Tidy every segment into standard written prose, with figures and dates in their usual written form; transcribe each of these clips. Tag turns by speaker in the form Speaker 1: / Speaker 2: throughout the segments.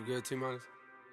Speaker 1: You good, T-Minus?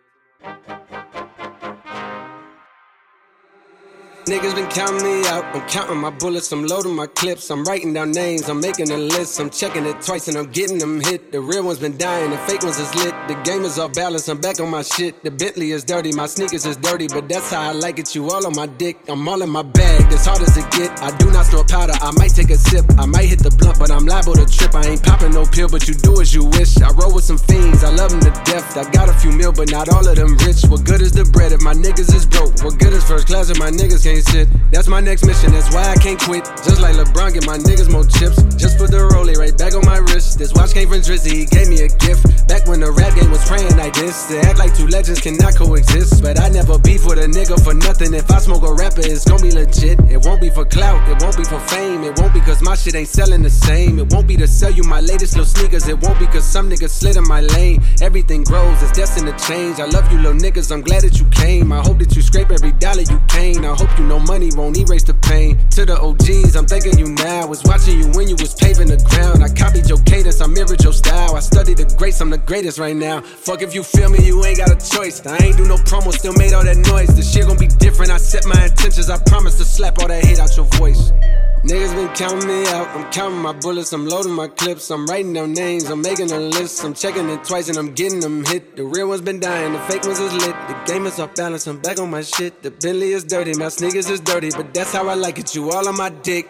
Speaker 1: Niggas been counting me out, I'm counting my bullets, I'm loading my clips, I'm writing down names, I'm making a list, I'm checking it twice and I'm getting them hit. The real ones been dying, the fake ones is lit, the game is off balance, I'm back on my shit. The Bentley is dirty, my sneakers is dirty, but that's how I like it, you all on my dick. I'm all in my bag, as hard as it get. I do not store powder, I might take a sip, I might hit the blunt, but I'm liable to trip. I ain't popping no pill, but you do as you wish. I roll with some fiends, I love them to death. I got a few mil, but not all of them rich. What good is the bread if my niggas is broke? What good is first class if my niggas can't sit? That's my next mission, that's why I can't quit. Just like LeBron, get my niggas more chips. Just put the rollie right back on my wrist. This watch came from Drizzy, he gave me a gift. Back when the rap game was praying like this. To act like two legends cannot coexist. But I never beef with a nigga for nothing. If I smoke a rapper, it's gon' be legit. It won't be for clout, it won't be for fame. It won't be cause my shit ain't selling the same. It won't be to sell you my latest little sneakers. It won't be cause some niggas slid in my lane. Everything grows, it's destined to change. I love you little niggas, I'm glad that you came. I hope that you scrape every dollar you can. I hope you know money won't erase the pain. To the OGs, I'm thanking you now. Was watching you when you was paving the ground. I copied your cadence, I mirrored your style. I studied the greats, I'm the greatest right now. Fuck if you feel me, you ain't got a choice. I ain't do no promo, still made all that noise. The shit gon' be different, I set my intentions. I promise to slap all that hate out your voice. Niggas been counting me out, I'm counting my bullets, I'm loading my clips, I'm writing down names, I'm making a list, I'm checking it twice and I'm getting them hit. The real ones been dying, the fake ones is lit, the game is off balance, I'm back on my shit. The Bentley is dirty, my sneakers is dirty, but that's how I like it, you all on my dick.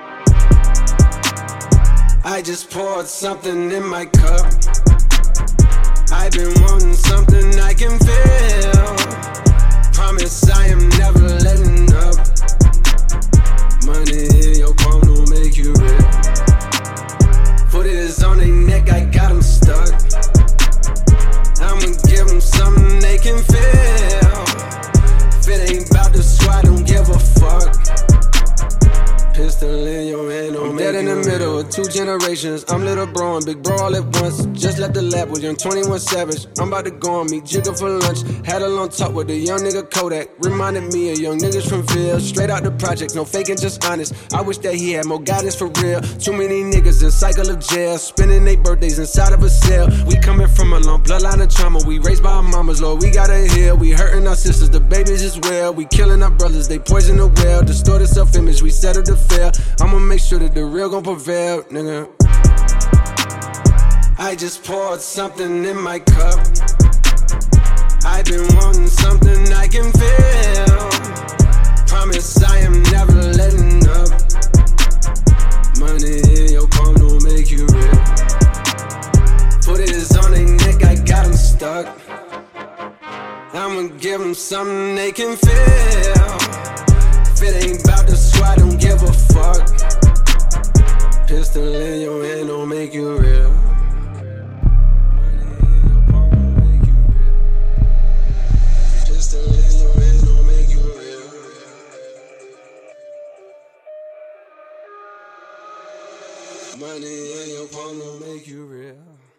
Speaker 1: I just poured something in my cup, I've been wanting something I can feel. Promise I am never letting up. Money in your palm don't make you real. Foot is on their neck, I got them stuck. I'ma give them something they can feel. If it ain't about the squad, don't give a fuck. Pistol in your hand, I'm dead in the middle of two generations. I'm little bro and big bro all at once. Just left the lab with young 21 Savage. I'm about to go on meet Jigga for lunch. Had a long talk with a young nigga Kodak. Reminded me of young niggas from Ville. Straight out the project, no faking, just honest. I wish that he had more guidance for real. Too many niggas in cycle of jail, spending their birthdays inside of a cell. We coming from a long bloodline of trauma. We raised by our mamas, Lord, we gotta heal. We hurting our sisters, the babies as well. We killing our brothers, they poison the well. Distorted self-image, we settle to fail. I'ma make sure that the real gon' prevail, nigga. I just poured something in my cup, I've been wanting something I can feel. Promise I am never letting up. Money in your palm don't make you real. Foot is on their neck, I got them stuck. I'ma give them something they can feel. If it ain't about the squad, don't give a fuck. Pistol in your hand don't make you real. Pistol in your hand don't make you real. Money in your palm don't make you real.